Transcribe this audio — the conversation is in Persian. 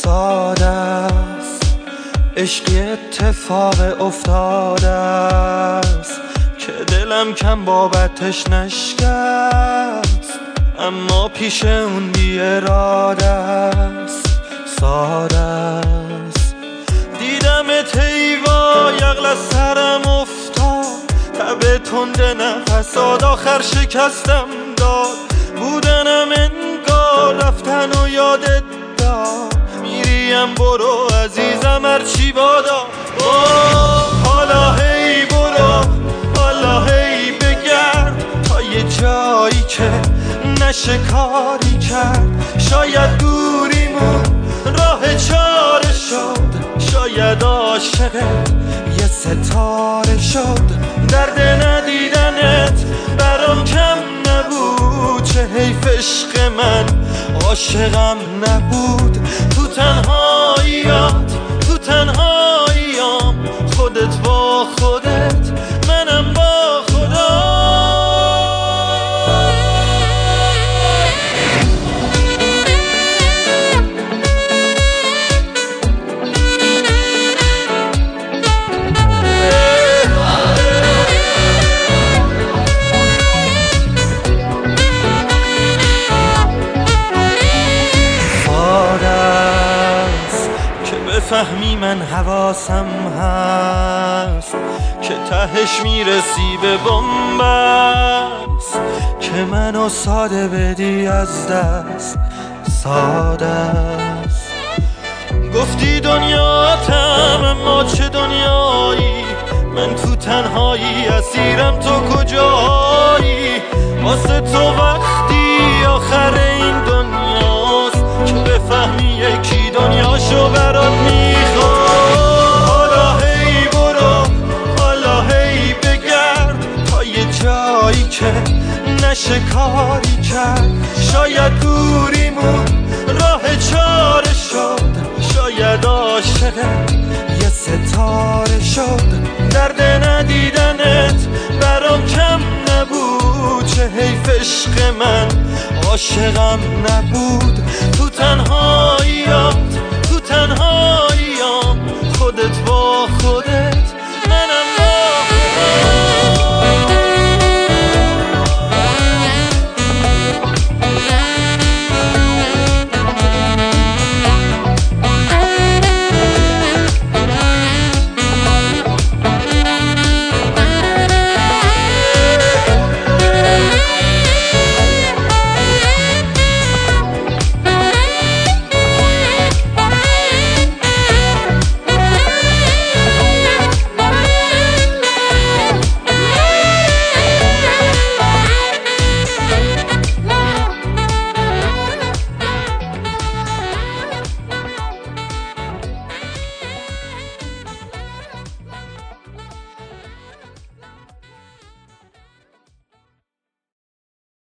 ساده است، عشقی اتفاق افتاده است که دلم کم بابتش نشکست، اما پیش اون بی اراده است. ساده است دیدمت ایوا یغل از سرم افتاد، تب تند نفسات آخر شکستم داد. بودنم انگار رفتن و یادت داد، میریم برو عزیزم هرچی بادا. حالا هی برو، حالا هی بگرد تا یه جایی که نشه کاری کرد. شاید دوریمون راه چاره شد، شاید عاشقت یه ستاره شد. درد ندیدنت برام کم نبود، چه حیف عشق من عاشقم نبود. تو تنهاییات، تو تنهاییام، خودت با خودت، منم با خدا. فهمی من حواسم هست که تهش میرسی به بنبست، که منو ساده بدی از دست. ساده است گفتی دنیاتم، اما چه دنیایی؟ من تو تنهایی اسیرم، تو کجایی؟ واسه تو وقتی آخر این دنیاست که بفهمی یکی دنیاشو برات میخواد. حالا هی برو، حالا هی بگرد تا یه جایی که نشه کاری کرد. شاید دوریمون راه چاره شد، شاید عاشقت یه ستاره شد. درد ندیدنت برام کم نبود، چه حیف عشق من عاشقم نبود. تو تنهاییات، تو تنهاییام، خودت با خودت.